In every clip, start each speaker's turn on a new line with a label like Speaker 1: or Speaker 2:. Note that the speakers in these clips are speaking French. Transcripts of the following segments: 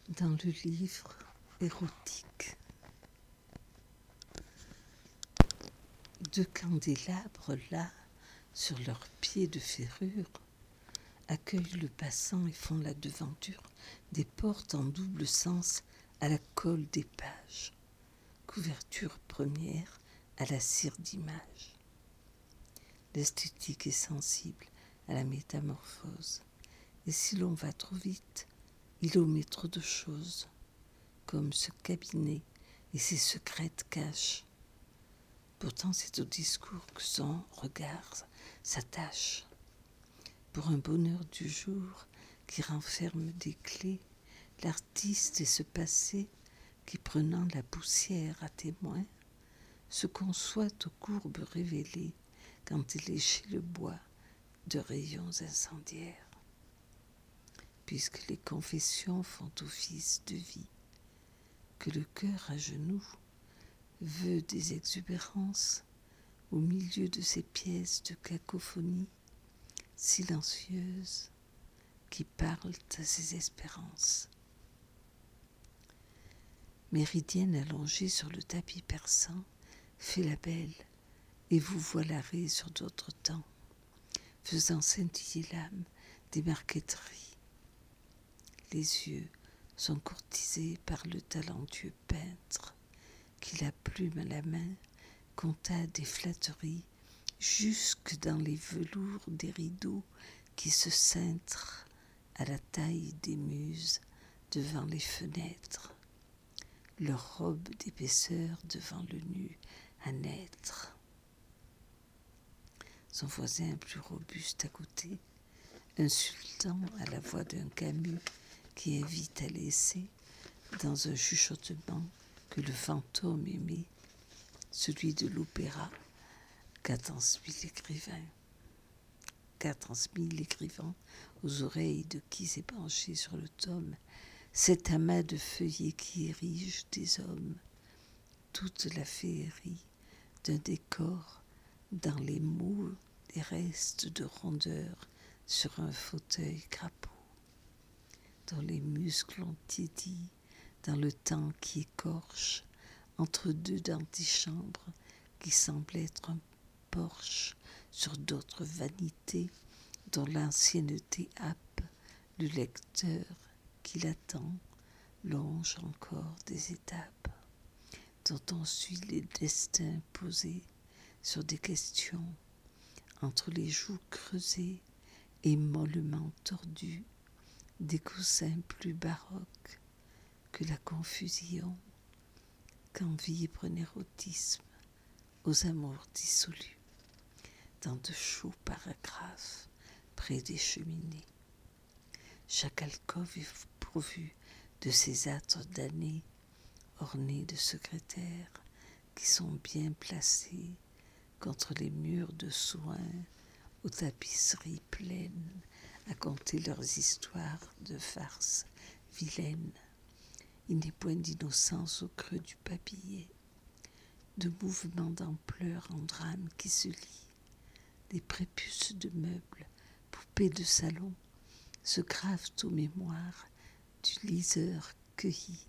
Speaker 1: dans le livre érotique. Deux candélabres là, sur leurs pieds de ferrure, accueillent le passant et font la devanture des portes en double sens à la colle des pages. Couverture première à la cire d'image. L'esthétique est sensible à la métamorphose. Et si l'on va trop vite, il omet trop de choses, comme ce cabinet et ses secrètes caches. Pourtant, c'est au discours que son regard s'attache. Pour un bonheur du jour qui renferme des clés, l'artiste est ce passé qui, prenant la poussière à témoin, se conçoit aux courbes révélées quand il léchait le bois de rayons incendiaires. Puisque les confessions font office de vie, que le cœur à genoux veut des exubérances au milieu de ces pièces de cacophonie silencieuses qui parlent à ses espérances. Méridienne allongée sur le tapis persan fait la belle et vous voilarez sur d'autres temps, faisant scintiller l'âme des marqueteries. Les yeux sont courtisés par le talentueux peintre qui, la plume à la main, compta des flatteries jusque dans les velours des rideaux qui se cintrent à la taille des muses devant les fenêtres, leurs robes d'épaisseur devant le nu à naître. Son voisin plus robuste à côté, insultant à la voix d'un Camus qui invite à laisser, dans un chuchotement que le fantôme aimait, celui de l'opéra qu'a transmis l'écrivain aux oreilles de qui s'est penché sur le tome, cet amas de feuillets qui érige des hommes, toute la féerie d'un décor dans les mots des restes de rondeur sur un fauteuil crapaud, dont les muscles ont tiédi dans le temps qui écorche entre deux d'antichambre qui semblent être un porche sur d'autres vanités dont l'ancienneté happe le lecteur qui l'attend, longe encore des étapes dont on suit les destins posés sur des questions entre les joues creusées et mollement tordues des coussins plus baroques que la confusion quand vibre l'érotisme aux amours dissolus dans de chauds paragraphes près des cheminées. Chaque alcôve est pourvue de ces âtres damnés ornés de secrétaires qui sont bien placés contre les murs de soins aux tapisseries pleines à conter leurs histoires de farces vilaines. Il n'est point d'innocence au creux du papier, de mouvements d'ampleur en drame qui se lient. Des prépuces de meubles, poupées de salon, se gravent aux mémoires du liseur cueilli,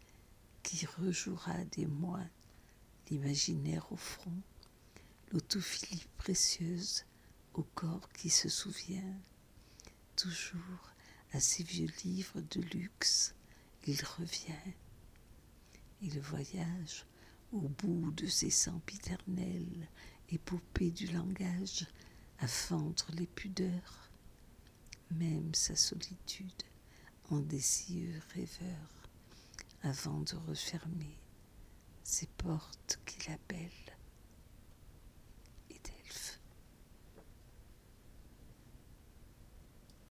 Speaker 1: qui rejouera des mois l'imaginaire au front, l'autophilie précieuse au corps qui se souvient. Toujours à ces vieux livres de luxe, il revient. Et le voyage au bout de ces sempiternelles épopées du langage à fendre les pudeurs, même sa solitude en désir rêveur, avant de refermer ces portes qu'il appelle.